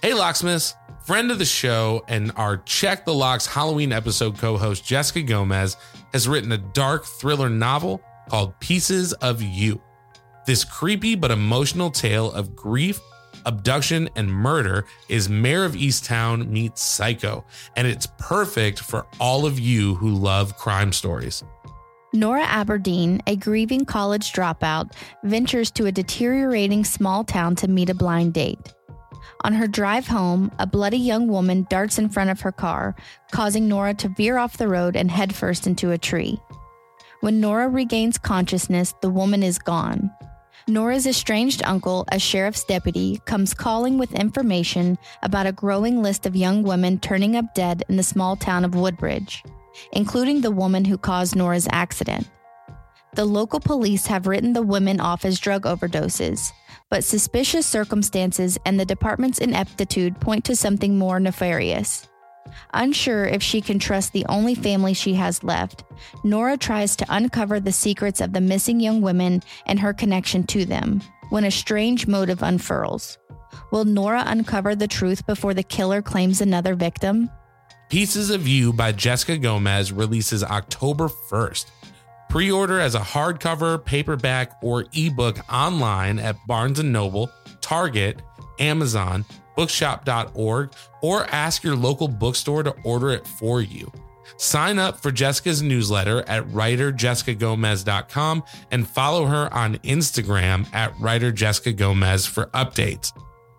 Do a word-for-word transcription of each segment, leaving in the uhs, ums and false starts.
Hey, Locksmiths, friend of the show and our Check the Locks Halloween episode co-host Jessica Gomez has written a dark thriller novel called Pieces of You. This creepy but emotional tale of grief, abduction, and murder is Mare of Easttown meets Psycho, and it's perfect for all of you who love crime stories. Nora Aberdeen, a grieving college dropout, ventures to a deteriorating small town to meet a blind date. On her drive home, a bloody young woman darts in front of her car, causing Nora to veer off the road and headfirst into a tree. When Nora regains consciousness, the woman is gone. Nora's estranged uncle, a sheriff's deputy, comes calling with information about a growing list of young women turning up dead in the small town of Woodbridge, including the woman who caused Nora's accident. The local police have written the women off as drug overdoses, but suspicious circumstances and the department's ineptitude point to something more nefarious. Unsure if she can trust the only family she has left, Nora tries to uncover the secrets of the missing young women and her connection to them, when a strange motive unfurls. Will Nora uncover the truth before the killer claims another victim? Pieces of You by Jessica Gomez releases October first. Pre-order as a hardcover, paperback, or ebook online at Barnes and Noble, Target, Amazon, bookshop dot org, or ask your local bookstore to order it for you. Sign up for Jessica's newsletter at writer jessica gomez dot com and follow her on Instagram at writer jessica gomez for updates.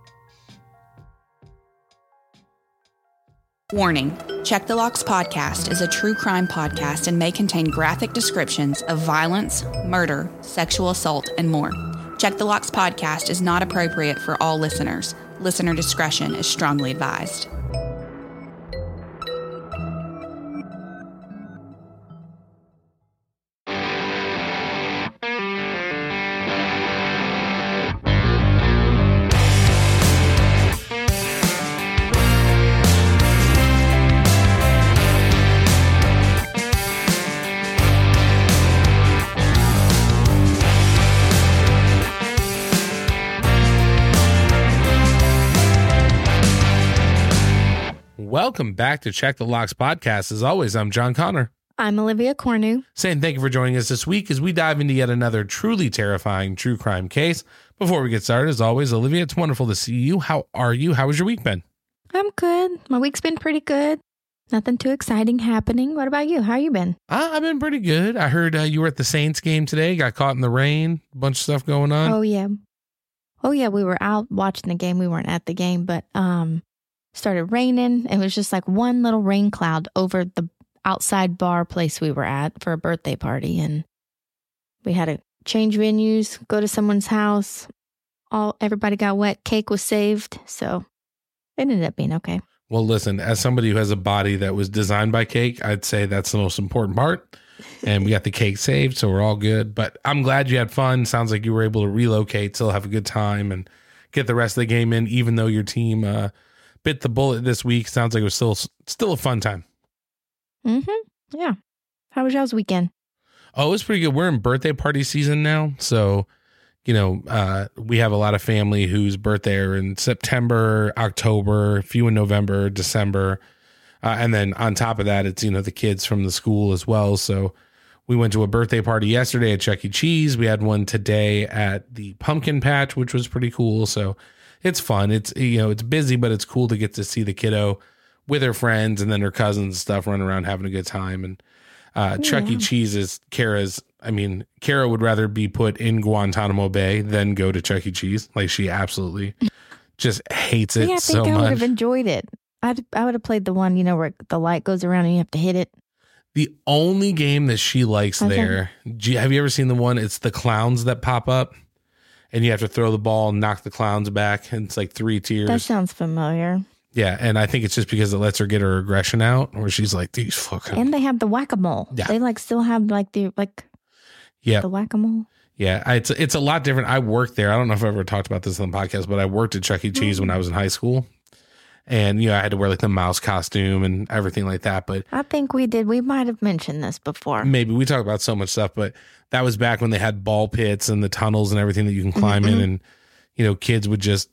Warning, Check the Locks podcast is a true crime podcast and may contain graphic descriptions of violence, murder, sexual assault, and more. Check the Locks podcast is not appropriate for all listeners. Listener discretion is strongly advised. Welcome back to Check the Locks podcast. As always, I'm John Connor. I'm Olivia Cornu. Saying thank you for joining us this week as we dive into yet another truly terrifying true crime case. Before we get started, as always, Olivia, it's wonderful to see you. How are you? How has your week been? I'm good. My week's been pretty good. Nothing too exciting happening. What about you? How you been? Uh, I've been pretty good. I heard uh, you were at the Saints game today, got caught in the rain, a bunch of stuff going on. Oh, yeah. Oh, yeah. We were out watching the game. We weren't at the game, but um, started raining. It was just like one little rain cloud over the outside bar place we were at for a birthday party. And we had to change venues, go to someone's house. All everybody got wet. Cake was saved. So it ended up being okay. Well, listen, as somebody who has a body that was designed by cake, I'd say that's the most important part. And we got the cake saved, so we're all good. But I'm glad you had fun. Sounds like you were able to relocate, still have a good time, and get the rest of the game in, even though your team uh, bit the bullet this week. Sounds like it was still still a fun time. Mm-hmm. Yeah. How was y'all's weekend? Oh, it was pretty good. We're in birthday party season now. So, you know, uh, we have a lot of family whose birthday are in September, October, a few in November, December. Uh, and then on top of that, it's, you know, the kids from the school as well. So we went to a birthday party yesterday at Chuck E. Cheese. We had one today at the Pumpkin Patch, which was pretty cool. So it's fun. It's, you know, it's busy, but it's cool to get to see the kiddo with her friends and then her cousins and stuff running around having a good time. And uh, yeah. Chuck E. Cheese is Kara's. I mean, Kara would rather be put in Guantanamo Bay than go to Chuck E. Cheese. Like, she absolutely just hates it yeah, I so think I much. would have enjoyed it. I'd, I would have played the one, you know, where the light goes around and you have to hit it. The only game that she likes Okay. there, do you, have you ever seen the one? It's the clowns that pop up and you have to throw the ball and knock the clowns back. And it's like three tiers. That sounds familiar. Yeah. And I think it's just because it lets her get her aggression out, where she's like, these fucking. And they have the whack-a-mole. Yeah. They like still have like the, like yeah. the whack-a-mole. Yeah. I, it's, it's a lot different. I worked there. I don't know if I ever talked about this on the podcast, but I worked at Chuck E. Cheese mm-hmm. when I was in high school. And, you know, I had to wear like the mouse costume and everything like that. But I think we did. We might have mentioned this before. Maybe. We talk about so much stuff, but that was back when they had ball pits and the tunnels and everything that you can climb mm-hmm. in. And, you know, kids would just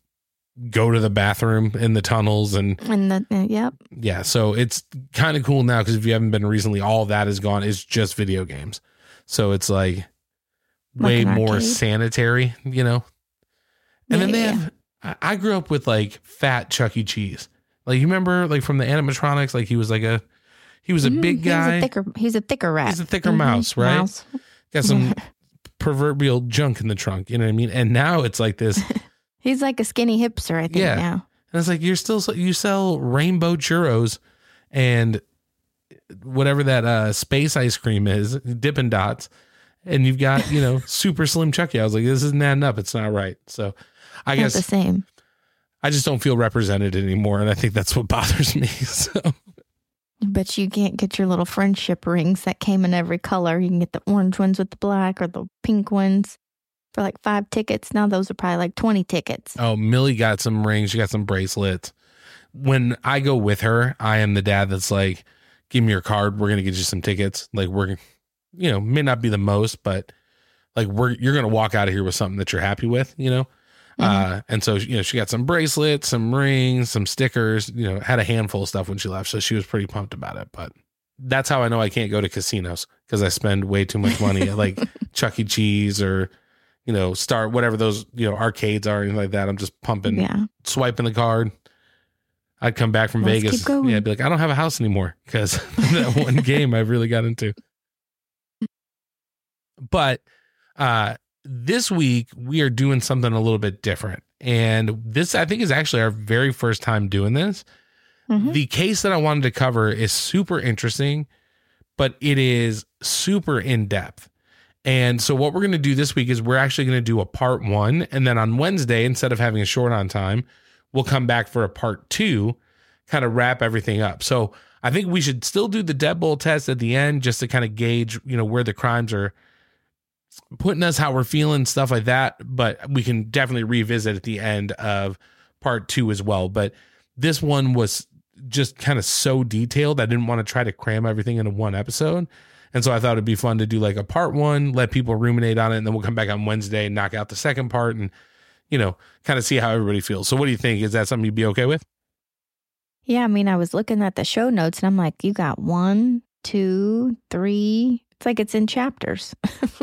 go to the bathroom in the tunnels and And the, uh, yep. yeah. So it's kind of cool now because if you haven't been recently, all that is gone. It's just video games. So it's like way Like an more arcade. sanitary, you know? And Yeah, then they yeah, have, I I grew up with like fat Chuck E. Cheese. Like you remember like from the animatronics, like he was like a, he was a Mhm. big guy. He's a thicker, he's a thicker rat. He's a thicker Mhm. mouse, right? Mouse. Got some proverbial junk in the trunk. You know what I mean? And now it's like this. He's like a skinny hipster, I think, Yeah. now. And it's like, you're still, you sell rainbow churros and whatever that uh, space ice cream is, Dippin' Dots. And you've got, you know, super slim Chucky. I was like, this isn't adding up. It's not right. So I Not guess the same. I just don't feel represented anymore. And I think that's what bothers me. So But you can't get your little friendship rings that came in every color. You can get the orange ones with the black or the pink ones for like five tickets. Now those are probably like twenty tickets. Oh, Millie got some rings. She got some bracelets. When I go with her, I am the dad that's like, give me your card. We're going to get you some tickets. Like we're, you know, may not be the most, but like we're, you're going to walk out of here with something that you're happy with, you know? Mhm. Uh, and so, you know, she got some bracelets, some rings, some stickers, you know, had a handful of stuff when she left. So she was pretty pumped about it, but that's how I know I can't go to casinos because I spend way too much money at like Chuck E. Cheese or, you know, Star, whatever those, you know, arcades are, anything like that. I'm just pumping, Yeah. swiping the card. I'd come back from Let's Vegas. keep going. Yeah, I'd be like, I don't have a house anymore because that one game I really got into. But uh, this week we are doing something a little bit different. And this, I think, is actually our very first time doing this. Mhm. The case that I wanted to cover is super interesting, but it is super in depth. And so what we're going to do this week is we're actually going to do a part one. And then on Wednesday, instead of having a short on time, we'll come back for a part two, kind of wrap everything up. So I think we should still do the deadbolt test at the end just to kind of gauge, you know, where the crimes are putting us, how we're feeling, stuff like that. But we can definitely revisit at the end of part two as well. But this one was just kind of so detailed. I didn't want to try to cram everything into one episode. And so I thought it'd be fun to do like a part one, let people ruminate on it. And then we'll come back on Wednesday and knock out the second part and, you know, kind of see how everybody feels. So what do you think? Is that something you'd be okay with? Yeah, I mean, I was looking at the show notes and I'm like, you got one, two, three. It's like it's in chapters.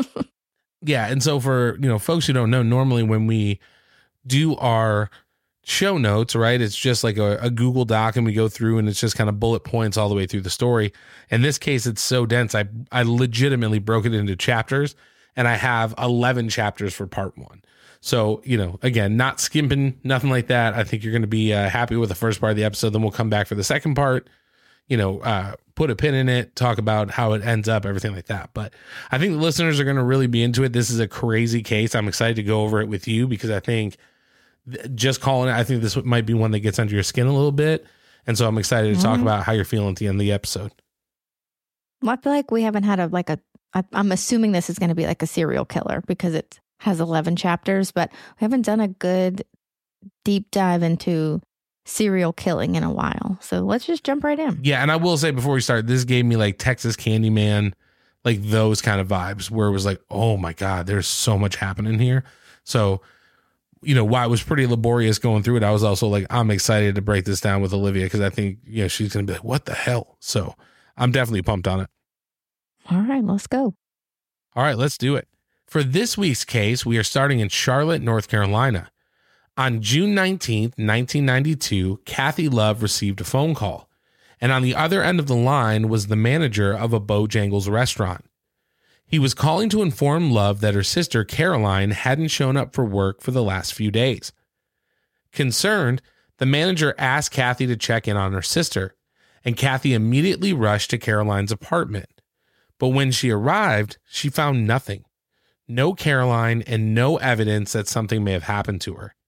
Yeah. And so for, you know, folks who don't know, normally when we do our show notes, right, it's just like a, a Google Doc and we go through and it's just kind of bullet points all the way through the story. In this case, it's so dense. I, I legitimately broke it into chapters and I have eleven chapters for part one. So, you know, again, not skimping, nothing like that. I think you're going to be uh, happy with the first part of the episode. Then we'll come back for the second part, you know, uh, put a pin in it, talk about how it ends up, everything like that. But I think the listeners are going to really be into it. This is a crazy case. I'm excited to go over it with you because I think th- just calling it, I think this might be one that gets under your skin a little bit. And so I'm excited to talk Mhm. about how you're feeling at the end of the episode. Well, I feel like we haven't had a, like a, I, I'm assuming this is going to be like a serial killer because it has eleven chapters, but we haven't done a good deep dive into serial killing in a while. So let's just jump right in. Yeah. And I will say before we start, this gave me like Texas Candyman, like those kind of vibes where it was like, oh my God, there's so much happening here. So, you know, while it was pretty laborious going through it, I was also like, I'm excited to break this down with Olivia because I think, you know, she's going to be like, what the hell? So I'm definitely pumped on it. All right, let's go. All right, let's do it. For this week's case, we are starting in Charlotte, North Carolina. On June nineteenth, nineteen ninety-two, Kathy Love received a phone call. And on the other end of the line was the manager of a Bojangles restaurant. He was calling to inform Love that her sister, Caroline, hadn't shown up for work for the last few days. Concerned, the manager asked Kathy to check in on her sister, and Kathy immediately rushed to Caroline's apartment. But when she arrived, she found nothing. No Caroline and no evidence that something may have happened to her.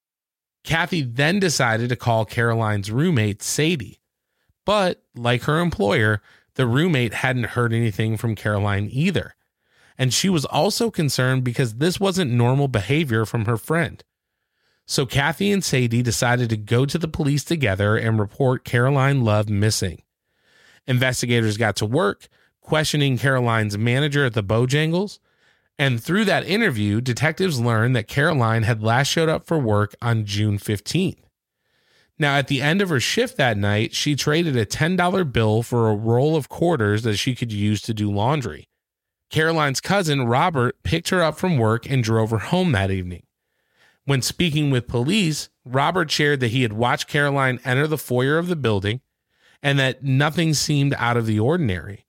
Kathy then decided to call Caroline's roommate, Sadie. But, like her employer, the roommate hadn't heard anything from Caroline either. And she was also concerned because this wasn't normal behavior from her friend. So Kathy and Sadie decided to go to the police together and report Caroline Love missing. Investigators got to work, questioning Caroline's manager at the Bojangles, And through that interview, detectives learned that Caroline had last showed up for work on June fifteenth. Now, at the end of her shift that night, she traded a ten dollar bill for a roll of quarters that she could use to do laundry. Caroline's cousin, Robert, picked her up from work and drove her home that evening. When speaking with police, Robert shared that he had watched Caroline enter the foyer of the building and that nothing seemed out of the ordinary.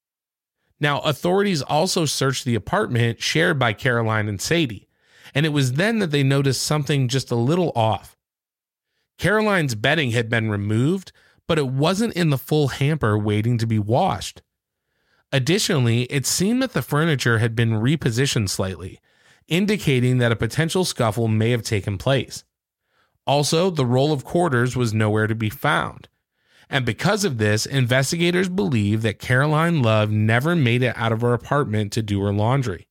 Now, authorities also searched the apartment shared by Caroline and Sadie, and it was then that they noticed something just a little off. Caroline's bedding had been removed, but it wasn't in the full hamper waiting to be washed. Additionally, it seemed that the furniture had been repositioned slightly, indicating that a potential scuffle may have taken place. Also, the roll of quarters was nowhere to be found. And because of this, investigators believe that Caroline Love never made it out of her apartment to do her laundry.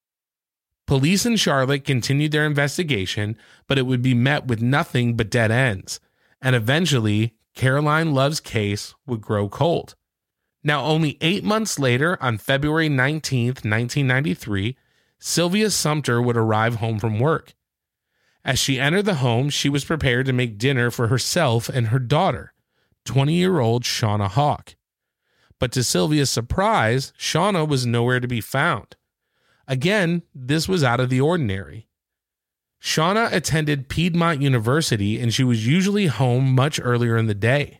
Police in Charlotte continued their investigation, but it would be met with nothing but dead ends, and eventually, Caroline Love's case would grow cold. Now, only eight months later, on February nineteenth, nineteen ninety-three, Sylvia Sumter would arrive home from work. As she entered the home, she was prepared to make dinner for herself and her daughter, twenty-year-old Shauna Hawk. But to Sylvia's surprise, Shauna was nowhere to be found. Again, this was out of the ordinary. Shauna attended Piedmont University and she was usually home much earlier in the day.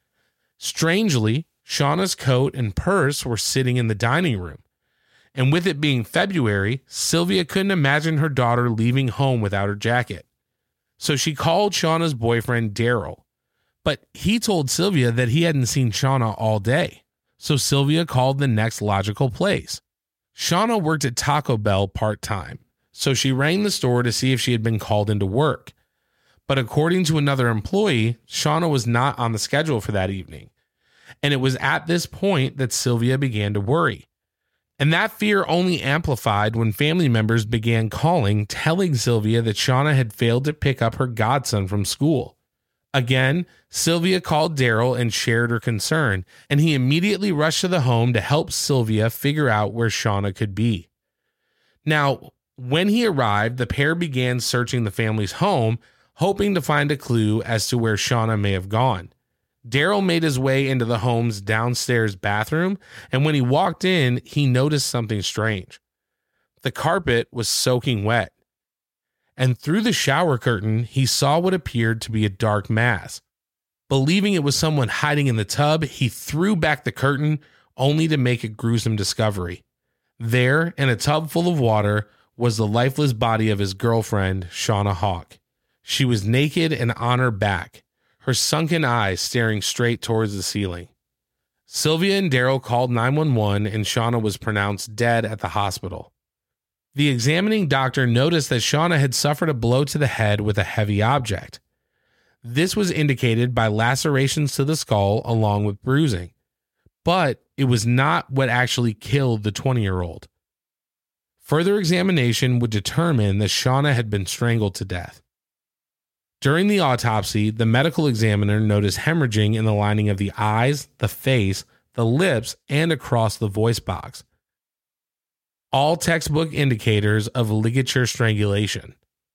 Strangely, Shauna's coat and purse were sitting in the dining room. And with it being February, Sylvia couldn't imagine her daughter leaving home without her jacket. So she called Shauna's boyfriend, Daryl. But he told Sylvia that he hadn't seen Shauna all day. So Sylvia called the next logical place. Shauna worked at Taco Bell part-time, so she rang the store to see if she had been called into work. But according to another employee, Shauna was not on the schedule for that evening. And it was at this point that Sylvia began to worry. And that fear only amplified when family members began calling, telling Sylvia that Shauna had failed to pick up her godson from school. Again, Sylvia called Daryl and shared her concern, and he immediately rushed to the home to help Sylvia figure out where Shauna could be. Now, when he arrived, the pair began searching the family's home, hoping to find a clue as to where Shauna may have gone. Daryl made his way into the home's downstairs bathroom, and when he walked in, he noticed something strange. The carpet was soaking wet. And through the shower curtain, he saw what appeared to be a dark mass. Believing it was someone hiding in the tub, he threw back the curtain, only to make a gruesome discovery. There, in a tub full of water, was the lifeless body of his girlfriend, Shauna Hawk. She was naked and on her back, her sunken eyes staring straight towards the ceiling. Sylvia and Daryl called nine one one, and Shauna was pronounced dead at the hospital. The examining doctor noticed that Shauna had suffered a blow to the head with a heavy object. This was indicated by lacerations to the skull along with bruising, but it was not what actually killed the twenty-year-old. Further examination would determine that Shauna had been strangled to death. During the autopsy, the medical examiner noticed hemorrhaging in the lining of the eyes, the face, the lips, and across the voice box. All textbook indicators of ligature strangulation.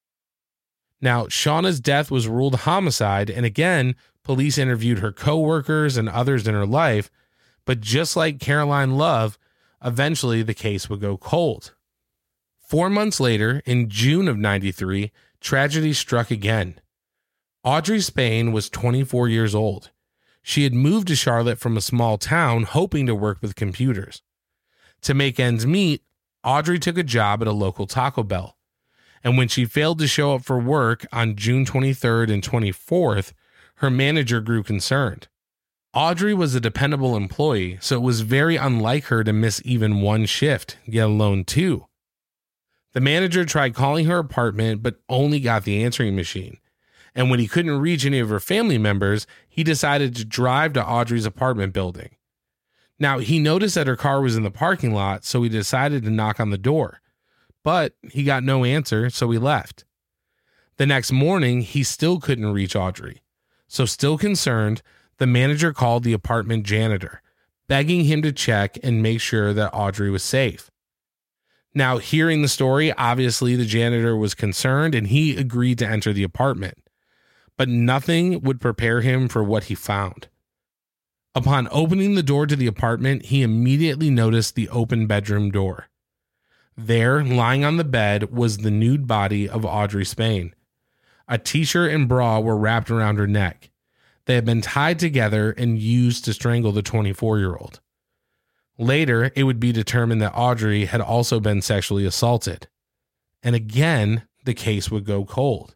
Now, Shauna's death was ruled homicide, and again, police interviewed her co-workers and others in her life, but just like Caroline Love, eventually the case would go cold. Four months later, in June of ninety-three, tragedy struck again. Audrey Spain was twenty-four years old. She had moved to Charlotte from a small town hoping to work with computers. To make ends meet, Audrey took a job at a local Taco Bell. And when she failed to show up for work on June twenty-third and twenty-fourth, her manager grew concerned. Audrey was a dependable employee, so it was very unlike her to miss even one shift, yet alone two. The manager tried calling her apartment, but only got the answering machine. And when he couldn't reach any of her family members, he decided to drive to Audrey's apartment building. Now, he noticed that her car was in the parking lot, so he decided to knock on the door. But he got no answer, so he left. The next morning, he still couldn't reach Audrey. So still concerned, the manager called the apartment janitor, begging him to check and make sure that Audrey was safe. Now, hearing the story, obviously the janitor was concerned and he agreed to enter the apartment, but nothing would prepare him for what he found. Upon opening the door to the apartment, he immediately noticed the open bedroom door. There, lying on the bed, was the nude body of Audrey Spain. A t-shirt and bra were wrapped around her neck. They had been tied together and used to strangle the twenty-four-year-old. Later, it would be determined that Audrey had also been sexually assaulted. And again, the case would go cold.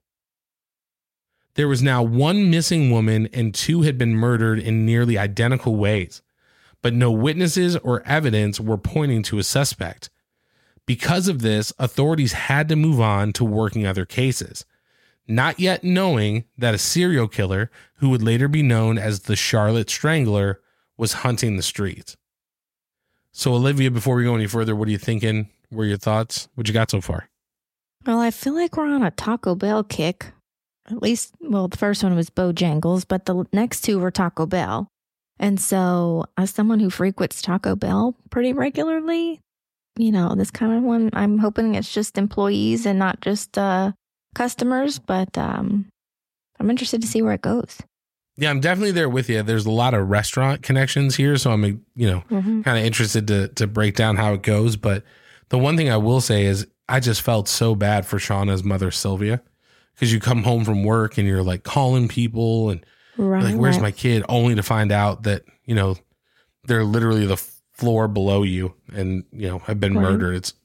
There was now one missing woman and two had been murdered in nearly identical ways, but no witnesses or evidence were pointing to a suspect. Because of this, authorities had to move on to working other cases, not yet knowing that a serial killer, who would later be known as the Charlotte Strangler, was hunting the streets. So, Olivia, before we go any further, what are you thinking? What are your thoughts? What you got so far? Well, I feel like we're on a Taco Bell kick. At least, well, the first one was Bojangles, but the next two were Taco Bell. And so, as someone who frequents Taco Bell pretty regularly, you know, this kind of one, I'm hoping it's just employees and not just uh, customers, but um, I'm interested to see where it goes. Yeah, I'm definitely there with you. There's a lot of restaurant connections here, so I'm, you know, mm-hmm. kind of interested to to break down how it goes. But the one thing I will say is I just felt so bad for Shauna's mother, Sylvia, because you come home from work and you're like calling people and right, like, where's right. my kid? Only to find out that, you know, they're literally the floor below you and, you know, have been right. murdered. It's,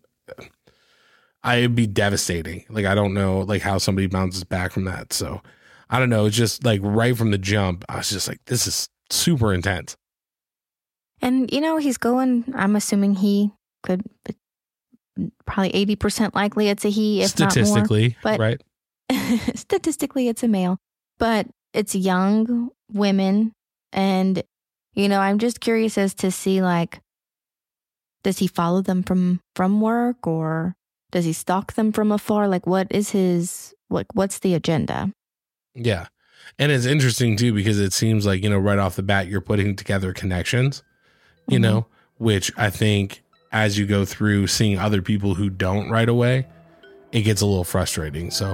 I'd be devastating. Like, I don't know like how somebody bounces back from that. So I don't know. It's just like right from the jump, I was just like, this is super intense. And, you know, he's going, I'm assuming he could, probably eighty percent likely it's a he, if statistically, not more. But right? Statistically, it's a male. But it's young women. And, you know, I'm just curious as to see, like, does he follow them from, from work or does he stalk them from afar? Like, what is his, what, what's the agenda? Yeah. And it's interesting too, because it seems like, you know, right off the bat, you're putting together connections, you mm-hmm. know, which I think as you go through seeing other people who don't right away, it gets a little frustrating. So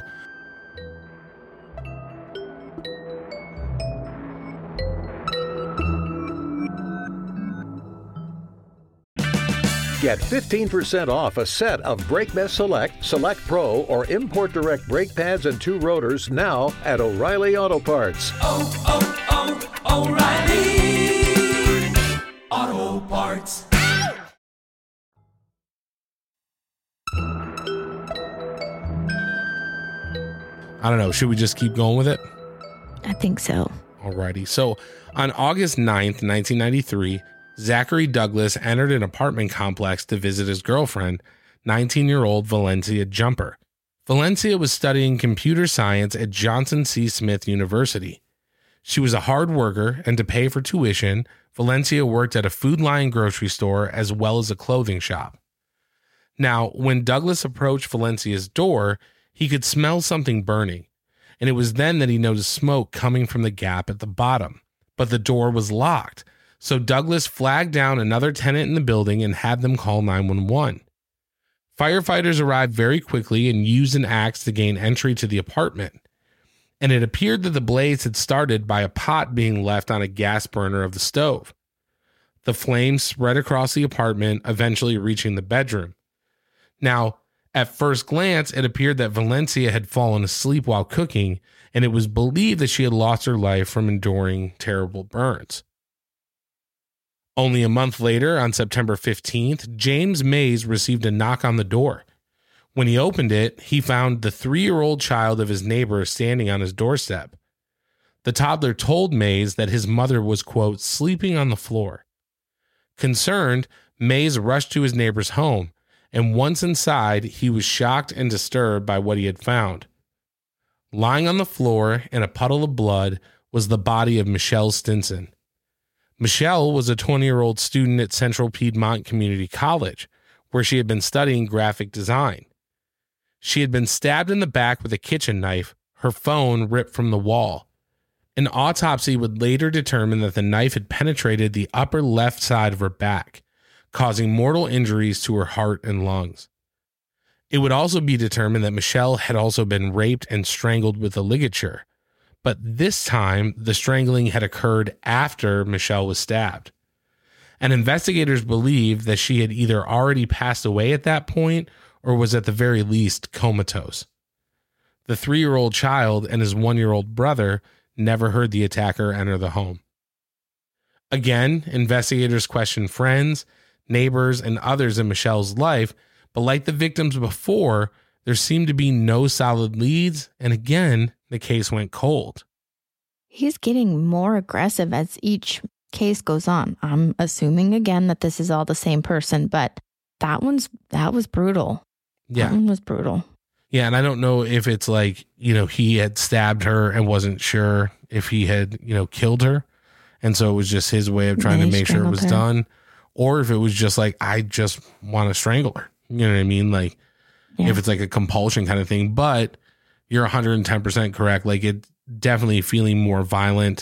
get fifteen percent off a set of BrakeMess Select, Select Pro, or Import Direct brake pads and two rotors now at O'Reilly Auto Parts. Oh, oh, oh, O'Reilly Auto Parts. I don't know. Should we just keep going with it? I think so. Alrighty. So on August ninth, nineteen ninety-three, Zachary Douglas entered an apartment complex to visit his girlfriend, nineteen-year-old Valencia Jumper. Valencia was studying computer science at Johnson C. Smith University. She was a hard worker, and to pay for tuition, Valencia worked at a Food Lion grocery store as well as a clothing shop. Now, when Douglas approached Valencia's door, he could smell something burning, and it was then that he noticed smoke coming from the gap at the bottom, but the door was locked. So Douglas flagged down another tenant in the building and had them call nine one one. Firefighters arrived very quickly and used an axe to gain entry to the apartment. And it appeared that the blaze had started by a pot being left on a gas burner of the stove. The flames spread across the apartment, eventually reaching the bedroom. Now, at first glance, it appeared that Valencia had fallen asleep while cooking, and it was believed that she had lost her life from enduring terrible burns. Only a month later, on September fifteenth, James Mays received a knock on the door. When he opened it, he found the three-year-old child of his neighbor standing on his doorstep. The toddler told Mays that his mother was, quote, sleeping on the floor. Concerned, Mays rushed to his neighbor's home, and once inside, he was shocked and disturbed by what he had found. Lying on the floor in a puddle of blood was the body of Michelle Stinson. Michelle was a twenty-year-old student at Central Piedmont Community College, where she had been studying graphic design. She had been stabbed in the back with a kitchen knife, her phone ripped from the wall. An autopsy would later determine that the knife had penetrated the upper left side of her back, causing mortal injuries to her heart and lungs. It would also be determined that Michelle had also been raped and strangled with a ligature. But this time, the strangling had occurred after Michelle was stabbed. And investigators believe that she had either already passed away at that point or was at the very least comatose. The three-year-old child and his one-year-old brother never heard the attacker enter the home. Again, investigators questioned friends, neighbors, and others in Michelle's life, but like the victims before, there seemed to be no solid leads, and again, the case went cold. He's getting more aggressive as each case goes on. I'm assuming again that this is all the same person, but that one's that was brutal. Yeah. That one was brutal. Yeah, and I don't know if it's like, you know, he had stabbed her and wasn't sure if he had, you know, killed her. And so it was just his way of trying Then to he make sure it was strangled her. done. Or if it was just like, I just want to strangle her. You know what I mean? Like, Yeah. if it's like a compulsion kind of thing. But you're one hundred ten percent correct. Like, it definitely feeling more violent.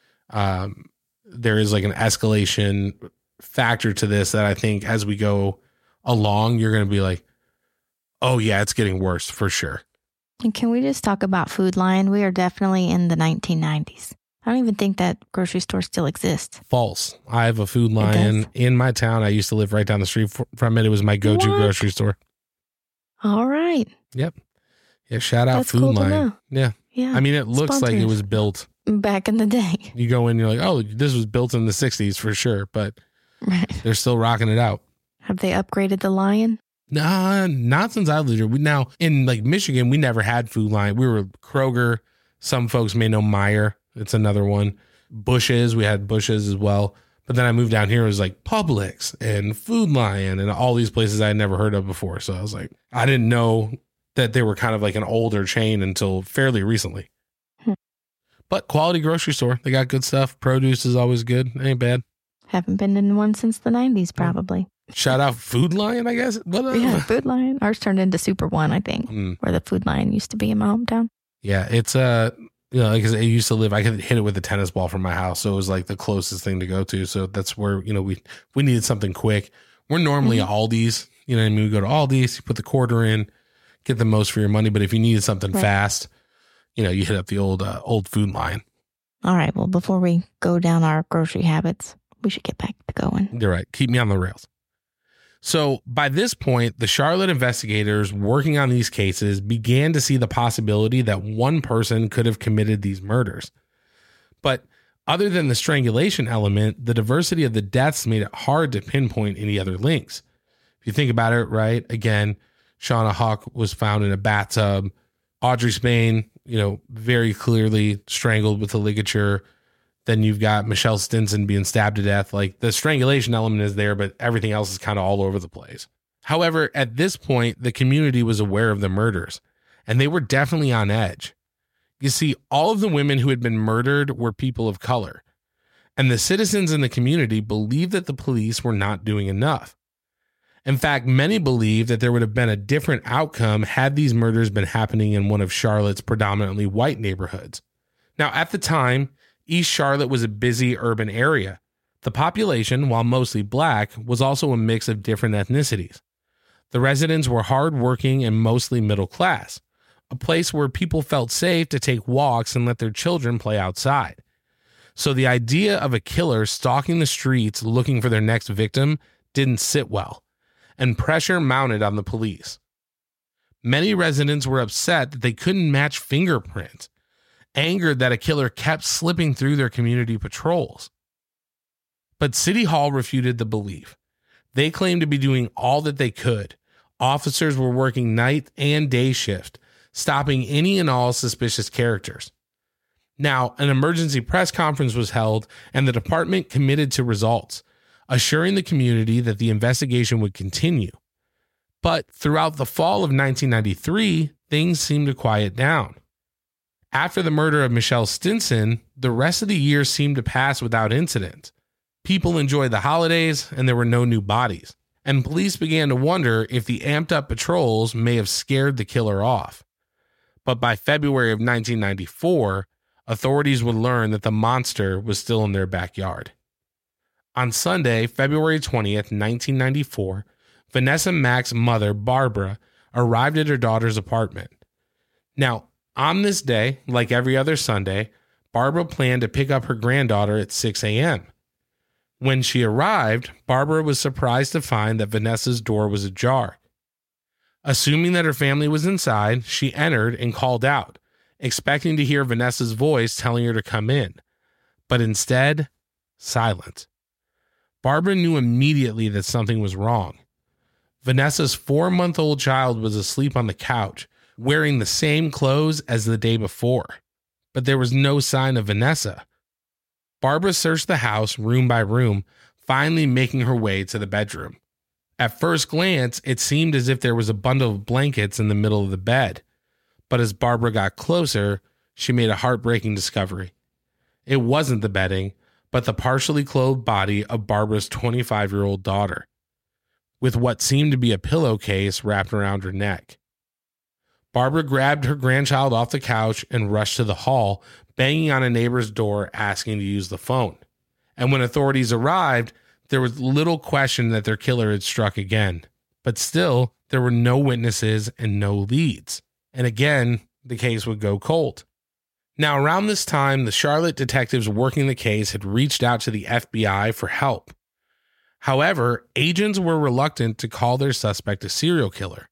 Um, there is like an escalation factor to this that I think as we go along, you're going to be like, oh yeah, it's getting worse for sure. And can we just talk about Food Lion? We are definitely in the nineteen nineties. I don't even think that grocery store still exists. False. I have a Food Lion does? in my town. I used to live right down the street f- from it. It was my go-to What? grocery store. All right. Yep. Yeah. Shout out That's Food cool to Lion. know. Yeah. Yeah. I mean, it looks like it Sponsors. was built. Back in the day. You go in, you're like, oh, this was built in the sixties for sure. But Right. they're still rocking it out. Have they upgraded the Lion? Nah, not since I lived here. We now in like Michigan, we never had Food Lion. We were Kroger. Some folks may know Meijer. It's another one. Bush's. We had Bush's as well. But then I moved down here. It was like Publix and Food Lion and all these places I had never heard of before. So I was like, I didn't know that they were kind of like an older chain until fairly recently. Hmm. But quality grocery store. They got good stuff. Produce is always good. Ain't bad. Haven't been in one since the nineties, probably. Shout out Food Lion, I guess. What up? Yeah, Food Lion. Ours turned into Super One, I think, Mm. where the Food Lion used to be in my hometown. Yeah, it's uh you know, because I used to live, I could hit it with a tennis ball from my house, so it was like the closest thing to go to. So that's where, you know, we we needed something quick. We're normally Mhm. Aldi's, you know what I mean? We go to Aldi's, you put the quarter in, get the most for your money. But if you needed something Right. fast, you know, you hit up the old uh, old Food Lion. All right. Well, before we go down our grocery habits, we should get back to going. You're right. Keep me on the rails. So by this point, the Charlotte investigators working on these cases began to see the possibility that one person could have committed these murders. But other than the strangulation element, the diversity of the deaths made it hard to pinpoint any other links. If you think about it, right, again, Shauna Hawk was found in a bathtub. Audrey Spain, you know, very clearly strangled with a ligature. Then you've got Michelle Stinson being stabbed to death. Like, the strangulation element is there, but everything else is kind of all over the place. However, at this point, the community was aware of the murders, and they were definitely on edge. You see, all of the women who had been murdered were people of color, and the citizens in the community believed that the police were not doing enough. In fact, many believed that there would have been a different outcome had these murders been happening in one of Charlotte's predominantly white neighborhoods. Now, at the time, East Charlotte was a busy urban area. The population, while mostly black, was also a mix of different ethnicities. The residents were hardworking and mostly middle class, a place where people felt safe to take walks and let their children play outside. So the idea of a killer stalking the streets looking for their next victim didn't sit well, and pressure mounted on the police. Many residents were upset that they couldn't match fingerprints, angered that a killer kept slipping through their community patrols. But City Hall refuted the belief. They claimed to be doing all that they could. Officers were working night and day shift, stopping any and all suspicious characters. Now, an emergency press conference was held, and the department committed to results, assuring the community that the investigation would continue. But throughout the fall of nineteen ninety-three, things seemed to quiet down. After the murder of Michelle Stinson, the rest of the year seemed to pass without incident. People enjoyed the holidays, and there were no new bodies. And police began to wonder if the amped-up patrols may have scared the killer off. But by February of nineteen ninety-four, authorities would learn that the monster was still in their backyard. On Sunday, February twentieth, nineteen ninety-four, Vanessa Mack's mother, Barbara, arrived at her daughter's apartment. Now, on this day, like every other Sunday, Barbara planned to pick up her granddaughter at six a.m. When she arrived, Barbara was surprised to find that Vanessa's door was ajar. Assuming that her family was inside, she entered and called out, expecting to hear Vanessa's voice telling her to come in. But instead, silence. Barbara knew immediately that something was wrong. Vanessa's four-month-old child was asleep on the couch, wearing the same clothes as the day before, but there was no sign of Vanessa. Barbara searched the house room by room, finally making her way to the bedroom. At first glance, it seemed as if there was a bundle of blankets in the middle of the bed, but as Barbara got closer, she made a heartbreaking discovery. It wasn't the bedding, but the partially clothed body of Barbara's twenty-five-year-old daughter, with what seemed to be a pillowcase wrapped around her neck. Barbara grabbed her grandchild off the couch and rushed to the hall, banging on a neighbor's door asking to use the phone. And when authorities arrived, there was little question that their killer had struck again. But still, there were no witnesses and no leads. And again, the case would go cold. Now, around this time, the Charlotte detectives working the case had reached out to the F B I for help. However, agents were reluctant to call their suspect a serial killer.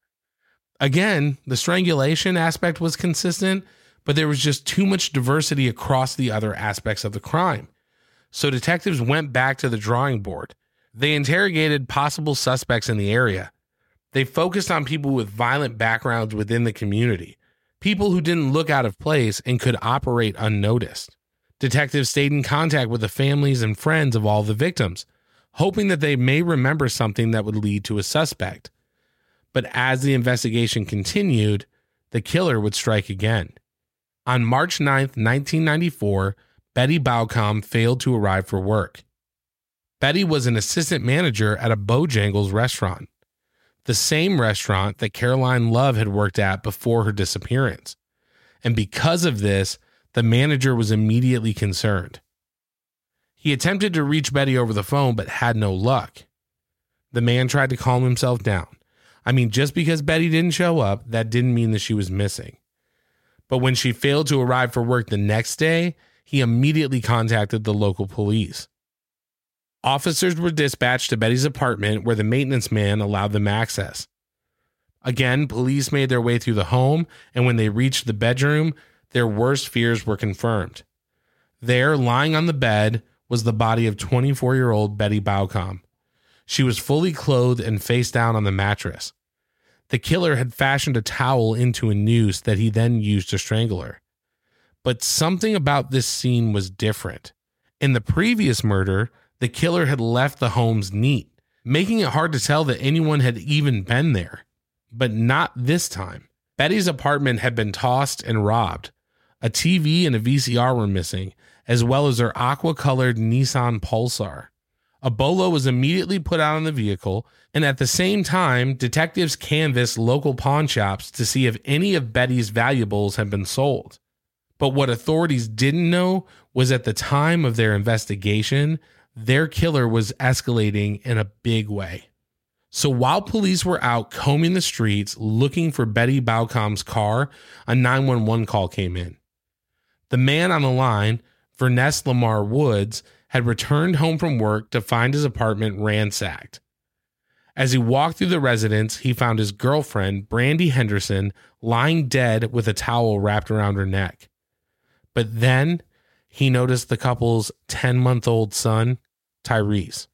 Again, the strangulation aspect was consistent, but there was just too much diversity across the other aspects of the crime. So detectives went back to the drawing board. They interrogated possible suspects in the area. They focused on people with violent backgrounds within the community, people who didn't look out of place and could operate unnoticed. Detectives stayed in contact with the families and friends of all the victims, hoping that they may remember something that would lead to a suspect. But as the investigation continued, the killer would strike again. On March ninth, nineteen ninety-four, Betty Baucom failed to arrive for work. Betty was an assistant manager at a Bojangles restaurant, the same restaurant that Caroline Love had worked at before her disappearance. And because of this, the manager was immediately concerned. He attempted to reach Betty over the phone, but had no luck. The man tried to calm himself down. I mean, just because Betty didn't show up, that didn't mean that she was missing. But when she failed to arrive for work the next day, he immediately contacted the local police. Officers were dispatched to Betty's apartment where the maintenance man allowed them access. Again, police made their way through the home, and when they reached the bedroom, their worst fears were confirmed. There, lying on the bed, was the body of twenty-four-year-old Betty Baucom. She was fully clothed and face down on the mattress. The killer had fashioned a towel into a noose that he then used to strangle her. But something about this scene was different. In the previous murder, the killer had left the homes neat, making it hard to tell that anyone had even been there. But not this time. Betty's apartment had been tossed and robbed. A T V and a V C R were missing, as well as her aqua-colored Nissan Pulsar. A bolo was immediately put out on the vehicle, and at the same time, detectives canvassed local pawn shops to see if any of Betty's valuables had been sold. But what authorities didn't know was at the time of their investigation, their killer was escalating in a big way. So while police were out combing the streets looking for Betty Baucom's car, a nine one one call came in. The man on the line, Vernest Lamar Woods, had returned home from work to find his apartment ransacked. As he walked through the residence, he found his girlfriend, Brandy Henderson, lying dead with a towel wrapped around her neck. But then he noticed the couple's ten-month-old son, Tyrese.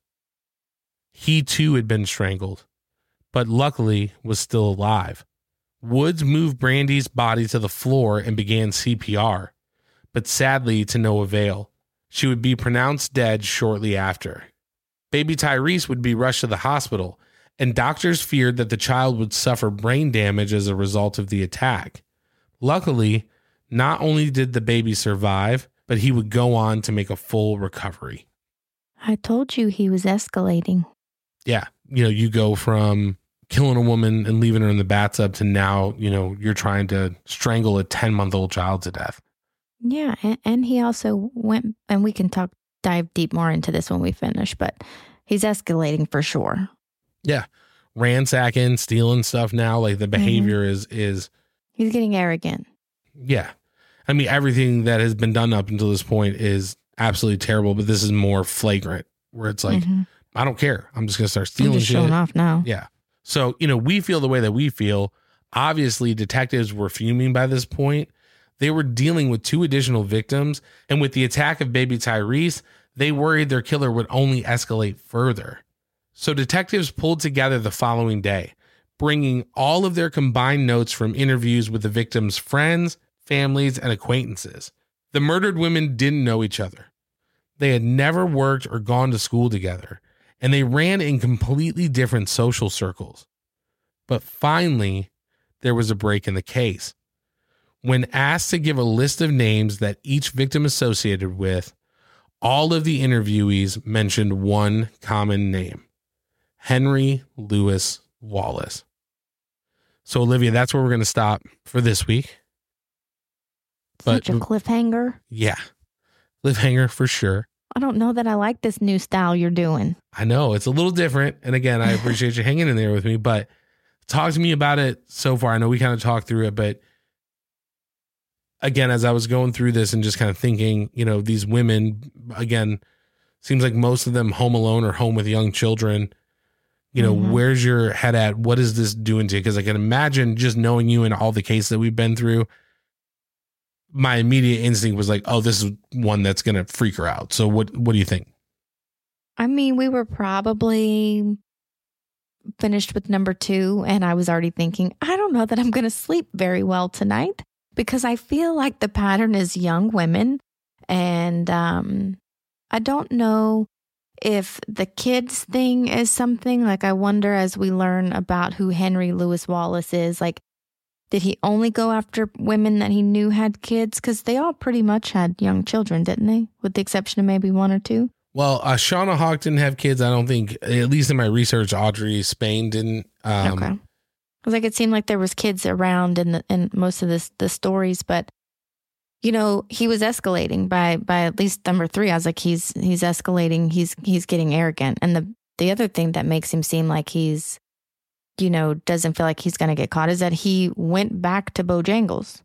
He too had been strangled, but luckily was still alive. Woods moved Brandy's body to the floor and began C P R, but sadly to no avail. She would be pronounced dead shortly after. Baby Tyrese would be rushed to the hospital, and doctors feared that the child would suffer brain damage as a result of the attack. Luckily, not only did the baby survive, but he would go on to make a full recovery. I told you he was escalating. Yeah, you know, you go from killing a woman and leaving her in the bathtub to now, you know, you're trying to strangle a ten-month-old child to death. Yeah, and, and he also went, and we can talk, dive deep more into this when we finish, but he's escalating for sure. Yeah. ransacking, stealing stuff now. Like the behavior mm-hmm. is, is he's getting arrogant. Yeah. I mean, everything that has been done up until this point is absolutely terrible, but this is more flagrant where it's like, mm-hmm. I don't care. I'm just going to start stealing just shit. Showing off now. Yeah. So, you know, we feel the way that we feel. Obviously, detectives were fuming by this point. They were dealing with two additional victims. And with the attack of baby Tyrese, they worried their killer would only escalate further. So detectives pulled together the following day, bringing all of their combined notes from interviews with the victims' friends, families, and acquaintances. The murdered women didn't know each other. They had never worked or gone to school together, and they ran in completely different social circles. But finally, there was a break in the case. When asked to give a list of names that each victim associated with, all of the interviewees mentioned one common name: Henry Louis Wallace. So, Olivia, that's where we're going to stop for this week. But, Such a cliffhanger. Yeah. Cliffhanger for sure. I don't know that I like this new style you're doing. I know. It's a little different. And again, I appreciate you hanging in there with me, but talk to me about it so far. I know we kind of talked through it, but again, as I was going through this and just kind of thinking, you know, these women, again, seems like most of them home alone or home with young children. You know, mm-hmm. where's your head at? What is this doing to you? Because I can imagine, just knowing you and all the cases that we've been through, my immediate instinct was like, oh, this is one that's going to freak her out. So what, what do you think? I mean, we were probably finished with number two, and I was already thinking, I don't know that I'm going to sleep very well tonight, because I feel like the pattern is young women. And um, I don't know if the kids thing is something, like, I wonder as we learn about who Henry Louis Wallace is, like, did he only go after women that he knew had kids? Because they all pretty much had young children, didn't they? With the exception of maybe one or two. Well, uh, Shauna Hawk didn't have kids. I don't think, at least in my research, Audrey Spain didn't. Um, okay. Because like it seemed like there was kids around in the, in most of this the stories, but you know, he was escalating by by at least number three. I was like, he's he's escalating. He's he's getting arrogant. And the the other thing that makes him seem like he's, you know, doesn't feel like he's going to get caught is that he went back to Bojangles.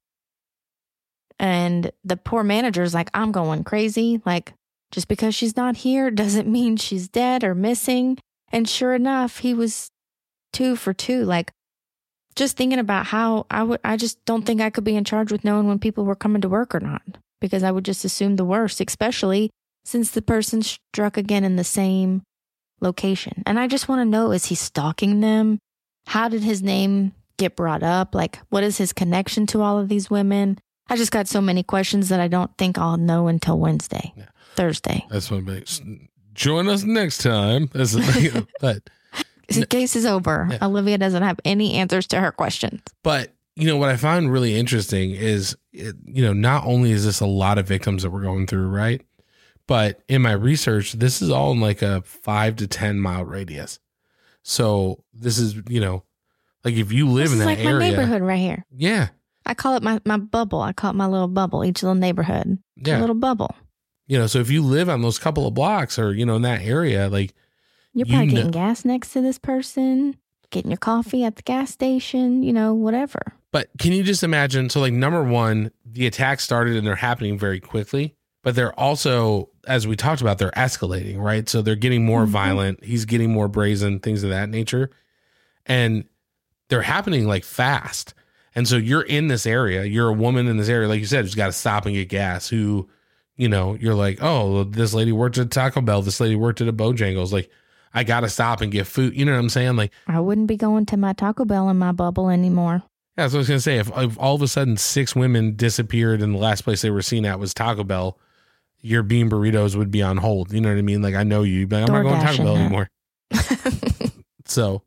And the poor manager's like, I'm going crazy. Like, just because she's not here doesn't mean she's dead or missing. And sure enough, he was two for two. Like, just thinking about how I would, I just don't think I could be in charge with knowing when people were coming to work or not, because I would just assume the worst, especially since the person struck again in the same location. And I just want to know, is he stalking them? How did his name get brought up? Like, what is his connection to all of these women? I just got so many questions that I don't think I'll know until Wednesday, yeah. Thursday. That's what makes. Join us next time. That's the thing. But the case is over. Yeah. Olivia doesn't have any answers to her questions. But, you know, what I find really interesting is, it, you know, not only is this a lot of victims that we're going through, right? But in my research, this is all in like a five to ten mile radius. So this is, you know, like if you live this in that like area. My neighborhood right here. Yeah. I call it my, my bubble. I call it my little bubble, each little neighborhood. It's yeah. a little bubble. You know, so if you live on those couple of blocks or, you know, in that area, like. You're probably you getting know, gas next to this person, getting your coffee at the gas station, you know, whatever. But can you just imagine? So like number one, the attacks started and they're happening very quickly, but they're also, as we talked about, they're escalating, right? So they're getting more mm-hmm. violent. He's getting more brazen, things of that nature. And they're happening like fast. And so you're in this area, you're a woman in this area, like you said, who's got to stop and get gas, who, you know, you're like, oh, this lady worked at Taco Bell. This lady worked at a Bojangles. Like, I got to stop and get food. You know what I'm saying? Like, I wouldn't be going to my Taco Bell in my bubble anymore. Yeah, that's what I was going to say. If, if all of a sudden six women disappeared and the last place they were seen at was Taco Bell, your bean burritos would be on hold. You know what I mean? Like, I know you, but I'm not going to Taco Bell anymore. so,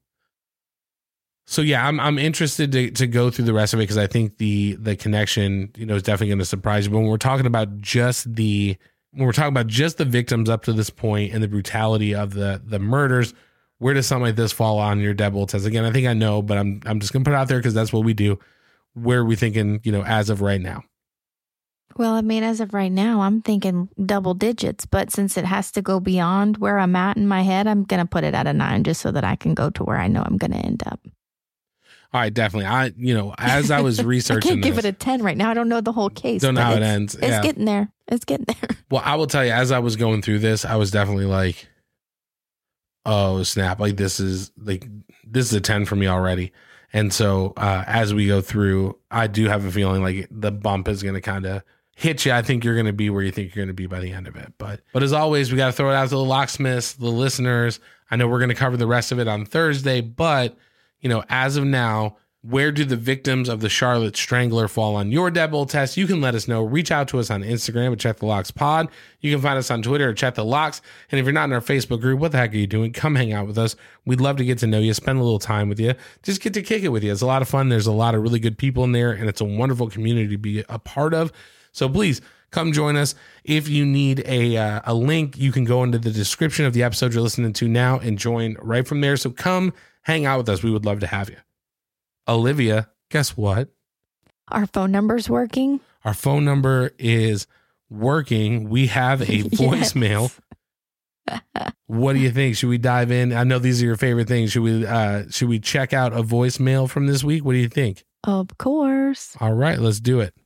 so yeah, I'm I'm interested to, to go through the rest of it because I think the the connection, you know, is definitely going to surprise you. But when we're talking about just the when we're talking about just the victims up to this point and the brutality of the the murders, where does something like this fall on your deadbolt test? Again, I think I know, but I'm I'm just gonna put it out there because that's what we do. Where are we thinking, you know, as of right now? Well, I mean, as of right now, I'm thinking double digits, but since it has to go beyond where I'm at in my head, I'm going to put it at a nine just so that I can go to where I know I'm going to end up. All right, definitely. I, you know, as I was researching I can't give this, it a ten right now. I don't know the whole case. Don't know but how it it's- ends. It's Yeah. getting there. It's getting there. Well, I will tell you, as I was going through this, I was definitely like, oh, snap. Like, this is like, this is a ten for me already. And so uh, as we go through, I do have a feeling like the bump is going to kind of hit you. I think you're going to be where you think you're going to be by the end of it. But, but as always, we got to throw it out to the locksmiths, the listeners. I know we're going to cover the rest of it on Thursday, but, you know, as of now, where do the victims of the Charlotte Strangler fall on your deadbolt test? You can let us know. Reach out to us on Instagram at Check the Locks Pod. You can find us on Twitter at Check the Locks. And if you're not in our Facebook group, what the heck are you doing? Come hang out with us. We'd love to get to know you, spend a little time with you, just get to kick it with you. It's a lot of fun. There's a lot of really good people in there, and it's a wonderful community to be a part of. So please come join us. If you need a uh, a link, you can go into the description of the episode you're listening to now and join right from there. So come hang out with us. We would love to have you. Olivia, guess what? Our phone number's working. Our phone number is working. We have a voicemail. What do you think? Should we dive in? I know these are your favorite things. Should we uh should we check out a voicemail from this week? What do you think? Of course. All right, let's do it.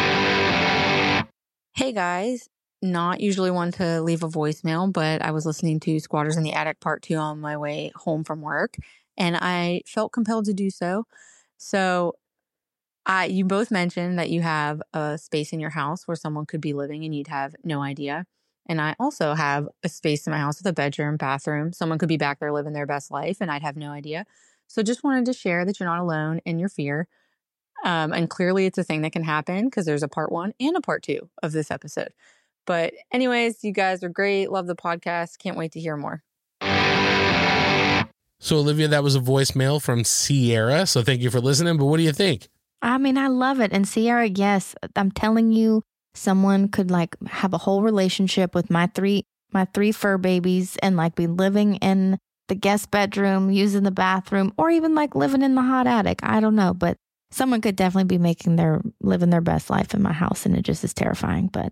Hey guys, not usually one to leave a voicemail, but I was listening to Squatters in the Attic Part two on my way home from work, and I felt compelled to do so. So I, you both mentioned that you have a space in your house where someone could be living and you'd have no idea. And I also have a space in my house with a bedroom, bathroom. Someone could be back there living their best life and I'd have no idea. So just wanted to share that you're not alone in your fear. Um, and clearly it's a thing that can happen because there's a part one and a part two of this episode. But anyways, you guys are great. Love the podcast. Can't wait to hear more. So Olivia, that was a voicemail from Sierra. So thank you for listening. But what do you think? I mean, I love it. And Sierra, yes, I'm telling you, someone could like have a whole relationship with my three my three fur babies and like be living in the guest bedroom, using the bathroom, or even like living in the hot attic. I don't know, but someone could definitely be making their living their best life in my house, and it just is terrifying. But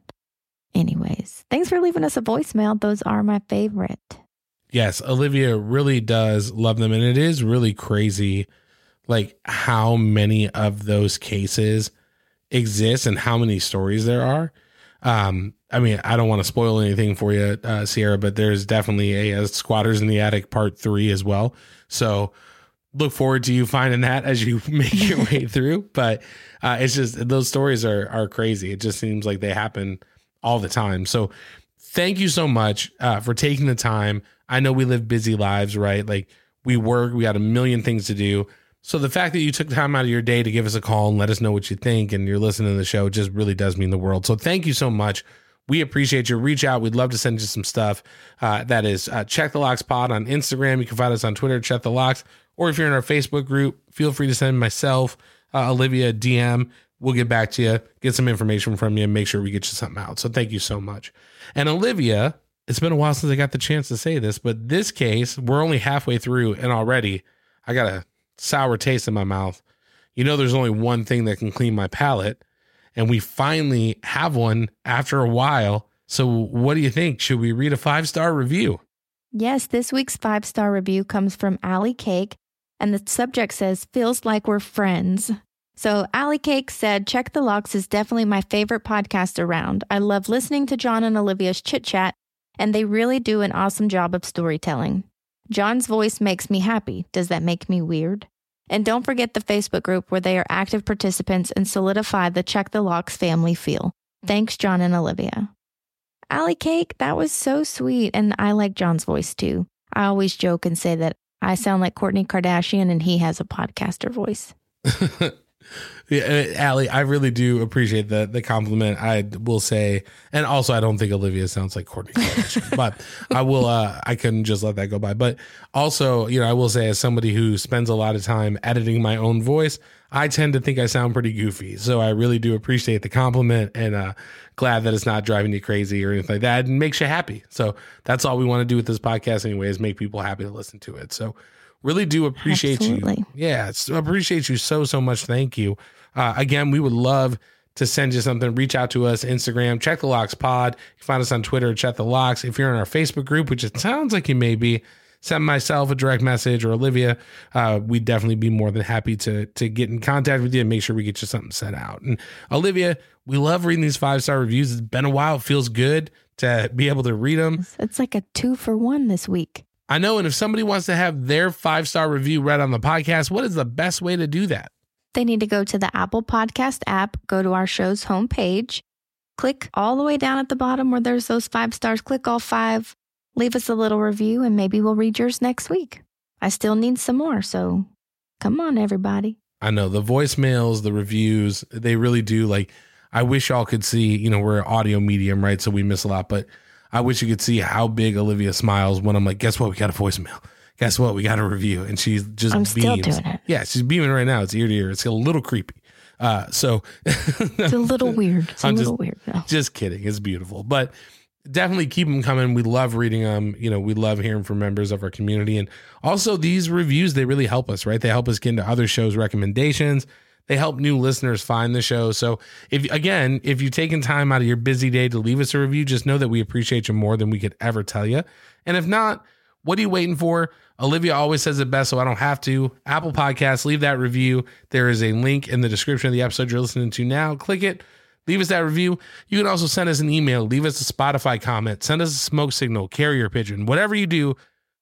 anyways, thanks for leaving us a voicemail. Those are my favorite. Yes, Olivia really does love them. And it is really crazy, like how many of those cases exist and how many stories there are. Um, I mean, I don't want to spoil anything for you, uh, Sierra, but there's definitely a, a Squatters in the Attic Part three as well. So look forward to you finding that as you make your way through. But uh, it's just, those stories are are crazy. It just seems like they happen all the time. So thank you so much uh, for taking the time. I know we live busy lives, right? Like we work, we got a million things to do. So the fact that you took time out of your day to give us a call and let us know what you think and you're listening to the show just really does mean the world. So thank you so much. We appreciate you. Reach out. We'd love to send you some stuff. Uh, that is uh, Check the Locks Pod on Instagram. You can find us on Twitter, Check the Locks. Or if you're in our Facebook group, feel free to send myself, uh, Olivia, a D M. We'll get back to you, get some information from you, and make sure we get you something out. So thank you so much. And Olivia, it's been a while since I got the chance to say this, but this case, we're only halfway through, and already I got a sour taste in my mouth. You know, there's only one thing that can clean my palate, and we finally have one after a while. So what do you think? Should we read a five-star review? Yes, this week's five-star review comes from Allie Cake, and the subject says, feels like we're friends. So Allie Cake said, Check the Locks is definitely my favorite podcast around. I love listening to John and Olivia's chit-chat, and they really do an awesome job of storytelling. John's voice makes me happy. Does that make me weird? And don't forget the Facebook group where they are active participants and solidify the Check the Locks family feel. Thanks, John and Olivia. Allie Cake, that was so sweet, and I like John's voice too. I always joke and say that I sound like Kourtney Kardashian and he has a podcaster voice. Yeah, Allie, I really do appreciate the the compliment. I will say, and also I don't think Olivia sounds like Kourtney Kardashian, but I will. Uh, I couldn't just let that go by. But also, you know, I will say, as somebody who spends a lot of time editing my own voice, I tend to think I sound pretty goofy. So I really do appreciate the compliment, and uh, glad that it's not driving you crazy or anything like that, and makes you happy. So that's all we want to do with this podcast, anyway, is make people happy to listen to it. So. Really do appreciate Absolutely. you. Yeah, appreciate you so, so much. Thank you. Uh, again, we would love to send you something, reach out to us, Instagram, Check the Locks Pod. You can find us on Twitter, Check the Locks. If you're in our Facebook group, which it sounds like you may be, send myself a direct message or Olivia. Uh, we'd definitely be more than happy to to get in contact with you and make sure we get you something set out. And Olivia, we love reading these five-star reviews. It's been a while. It feels good to be able to read them. It's like a two for one this week. I know. And if somebody wants to have their five-star review read on the podcast, what is the best way to do that? They need to go to the Apple Podcast app, go to our show's homepage, click all the way down at the bottom where there's those five stars, click all five, leave us a little review, and maybe we'll read yours next week. I still need some more, so come on, everybody. I know the voicemails, the reviews, they really do. Like, I wish y'all could see, you know, we're an audio medium, right? So we miss a lot, but I wish you could see how big Olivia smiles when I'm like, guess what? We got a voicemail. Guess what? We got a review. And she's just I'm beams. still doing it. Yeah, she's beaming right now. It's ear to ear. It's a little creepy. Uh, so it's a little weird. It's a I'm little just, weird. Though. Just kidding. It's beautiful. But definitely keep them coming. We love reading them. You know, we love hearing from members of our community. And also these reviews, they really help us, right? They help us get into other shows' recommendations. They help new listeners find the show. So if, again, if you've taken time out of your busy day to leave us a review, just know that we appreciate you more than we could ever tell you. And if not, what are you waiting for? Olivia always says it best, so I don't have to. Apple Podcasts, leave that review. There is a link in the description of the episode you're listening to now. Click it. Leave us that review. You can also send us an email. Leave us a Spotify comment. Send us a smoke signal, carrier pigeon, whatever you do.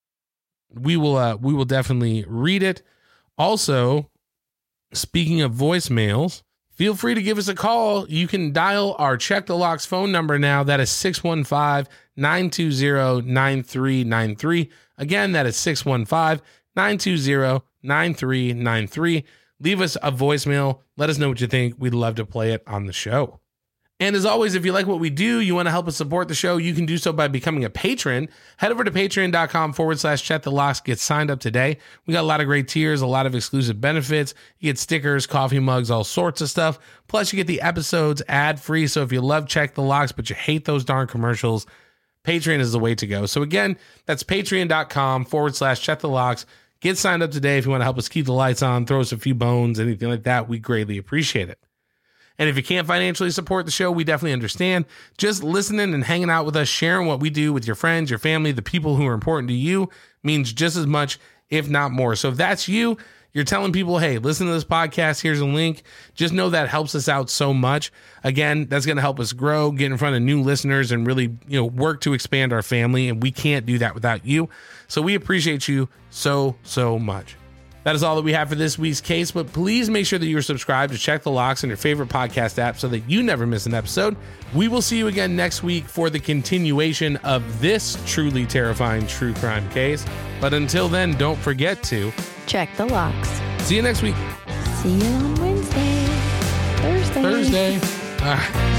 We will. Uh, we will definitely read it. Also, speaking of voicemails, feel free to give us a call. You can dial our Check the Locks phone number now. That is six one five, nine two zero, nine three nine three. Again, that is six one five, nine two zero, nine three nine three. Leave us a voicemail. Let us know what you think. We'd love to play it on the show. And as always, if you like what we do, you want to help us support the show, you can do so by becoming a patron. Head over to patreon.com forward slash Check the Locks. Get signed up today. We got a lot of great tiers, a lot of exclusive benefits. You get stickers, coffee mugs, all sorts of stuff. Plus, you get the episodes ad-free. So if you love Check the Locks, but you hate those darn commercials, Patreon is the way to go. So again, that's patreon.com forward slash Check the Locks. Get signed up today if you want to help us keep the lights on, throw us a few bones, anything like that. We greatly appreciate it. And if you can't financially support the show, we definitely understand. Just listening and hanging out with us, sharing what we do with your friends, your family, the people who are important to you means just as much, if not more. So if that's you, you're telling people, hey, listen to this podcast. Here's a link. Just know that helps us out so much. Again, that's going to help us grow, get in front of new listeners, and really, you know, work to expand our family. And we can't do that without you. So we appreciate you so, so much. That is all that we have for this week's case, but please make sure that you're subscribed to Check the Locks on your favorite podcast app so that you never miss an episode. We will see you again next week for the continuation of this truly terrifying true crime case. But until then, don't forget to Check the Locks. See you next week. See you on Wednesday. Thursday. Thursday. All right.